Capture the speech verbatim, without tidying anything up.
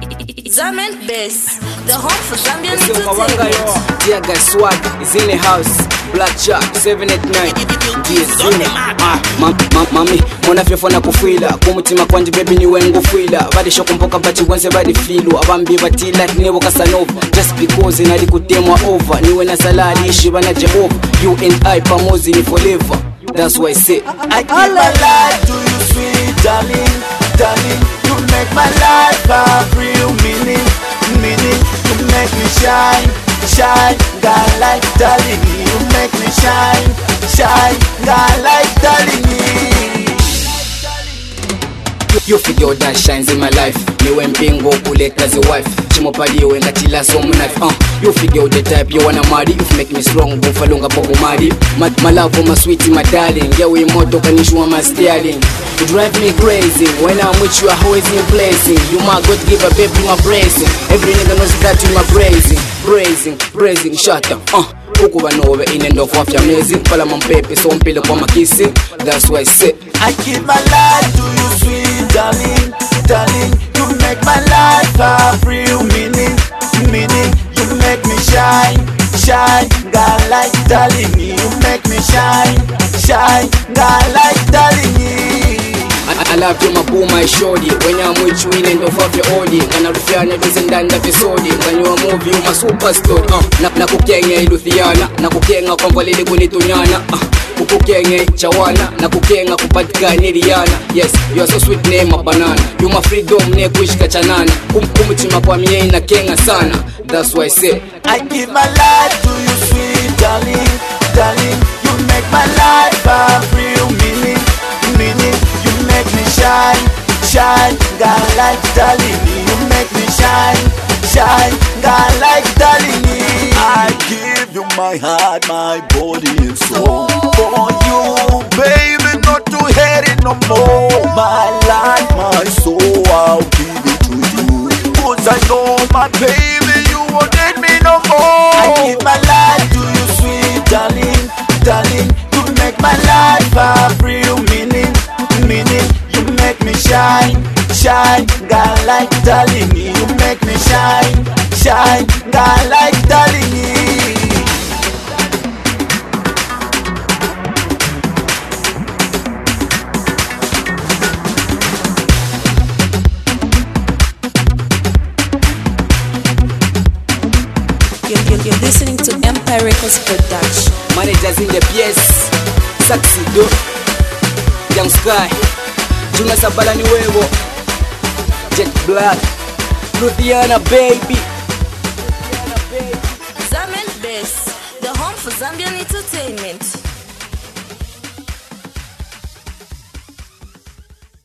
Zambian Bass, the home for Zambian entertainment. Dear guys, swag is in the house. Black Shark seven eight nine. Ah, mami, mwana fyofo na kufuila. Kumutima kwanje baby ni wengu fuila. Badi shoko mpoka bachi wanze badi filu. Abambi batila ninewo kasanova. Just because inali kutemwa over. Niwe na salari ishi bana Jehova. You and I pamozi ni forever. That's why I say I give my life to you, sweet darling, darling. You make my life a real meaning, meaning. You make me shine, shine, God like darling. You make me shine, shine, God like darling. You figure that shines in my life. Niwe mpingo kuleta the wife. Chimopali we ngatila so knife. Uh, you figure the type you wanna marry. If make me strong, bufalunga bobo marry. My, my love, my sweetie, my darling. Yeah, we moto kanishwa my steering. You drive me crazy. When I'm with you, I always in blessing. You my God give a baby my blessing. Every nigga knows that you my praising, praising, praising. Shut up. Uh. Ukuba nowe inendo kwa afya mezi. Pala mampepe so mpile kwa makisi. That's why I say I give my life to you, sweet darling, darling. You make my life a real meaning, meaning. You make me shine, shine, God like darling. You make me shine, shine, God like darling. I, I love you, my boo, my shorty. When I'm with you, in and of your odi. When I refer to this and that episode. When you are moving, you my superstar. Uh, na na kukenga Luciana, na kukenga kwa valile kunitunyana. Uh, kukenga chawana, na kukenga kupatikana Rihanna. Yes, you are so sweet name a banana. You my freedom ne kuishika chanana. Kum kumutima kwa mie na kenga sana. That's why I say I give my life to you, sweet darling, darling. You make my life a real meaning, meaning. You make me shine, shine, God like darling. You make me shine, shine, God like darling. I give you my heart, my body and soul. For you, baby, not to hate it no more. My life, my soul, I'll give it to you. Cause I know, my baby, you won't hate me no more. I give my life to you, sweet darling, darling. You make my life a real meaning, meaning. You make me shine, shine, God like darling. You make me shine, shine, God like darling. You're, you're listening to Empire Records Production. managers in the P S, Saxido, Young Sky, Juna Sabala ni wewo, Jet Black, Luciana baby. Zambian Bass, the home for Zambian entertainment.